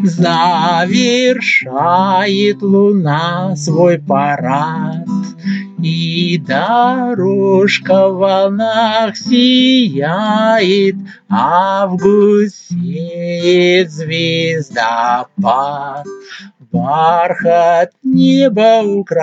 Завершает луна свой парад, и дорожка в волнах сияет, август сеет звездопад. Бархат неба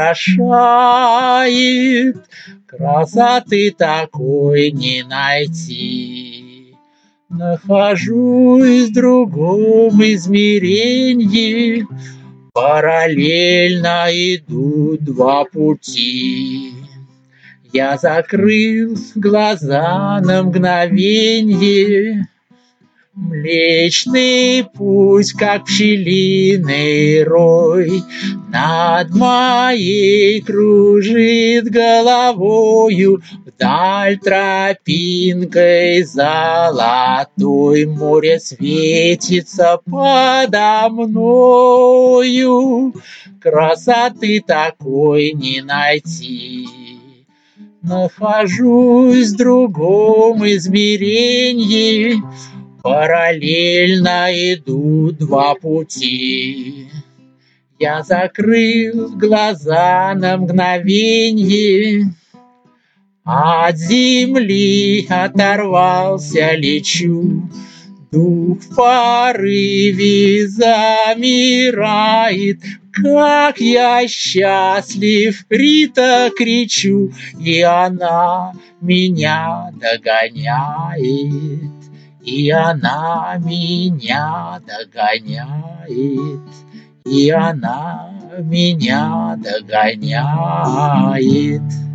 украшает, красоты такой не найти. Нахожусь в другом измерении, параллельно идут два пути. Я закрыл глаза на мгновенье, Млечный путь, как пчелиный рой, над моей кружит головою, вдаль тропинкой золотой. Море светится подо мною, красоты такой не найти. Нахожусь в другом измерении, параллельно идут два пути. Я закрыл глаза на мгновенье, от земли оторвался, лечу. Дух в порыве замирает, как я счастлив, Рита, кричу, и она меня догоняет. И она меня догоняет, и она меня догоняет.